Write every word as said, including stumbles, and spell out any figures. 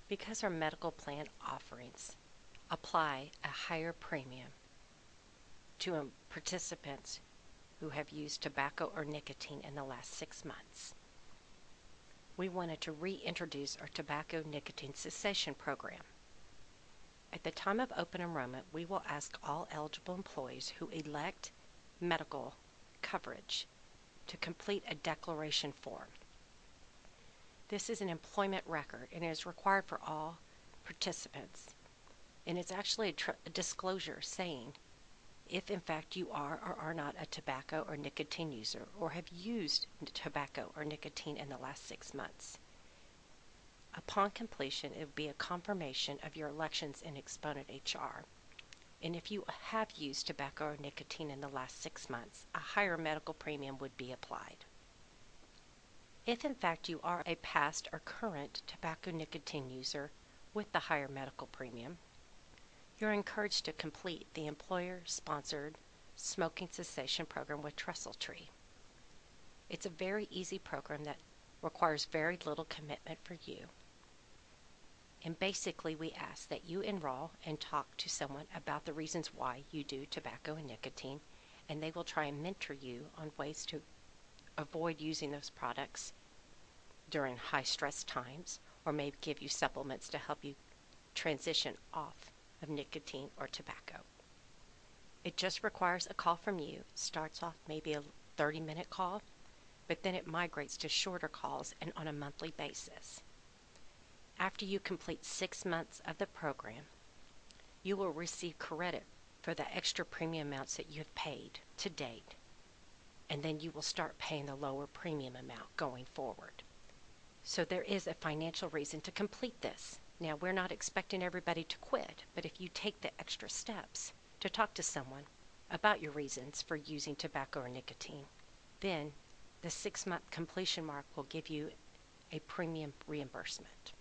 Because our medical plan offerings apply a higher premium to um, participants who have used tobacco or nicotine in the last six months, we wanted to reintroduce our tobacco nicotine cessation program. At the time of open enrollment, we will ask all eligible employees who elect medical coverage to complete a declaration form. This is an employment record and is required for all participants. And it's actually a, tr- a disclosure saying if in fact you are or are not a tobacco or nicotine user or have used tobacco or nicotine in the last six months. Upon completion, it will be a confirmation of your elections in Exponent H R. And if you have used tobacco or nicotine in the last six months, a higher medical premium would be applied. If in fact you are a past or current tobacco nicotine user with the higher medical premium, you're encouraged to complete the employer-sponsored smoking cessation program with TrestleTree. It's a very easy program that requires very little commitment for you. And basically we ask that you enroll and talk to someone about the reasons why you do tobacco and nicotine, and they will try and mentor you on ways to avoid using those products during high stress times, or maybe give you supplements to help you transition off of nicotine or tobacco. It just requires a call from you. It starts off maybe a thirty minute call, but then it migrates to shorter calls and on a monthly basis. After you complete six months of the program, you will receive credit for the extra premium amounts that you have paid to date, and then you will start paying the lower premium amount going forward. So there is a financial reason to complete this. Now, we're not expecting everybody to quit, but if you take the extra steps to talk to someone about your reasons for using tobacco or nicotine, then the six-month completion mark will give you a premium reimbursement.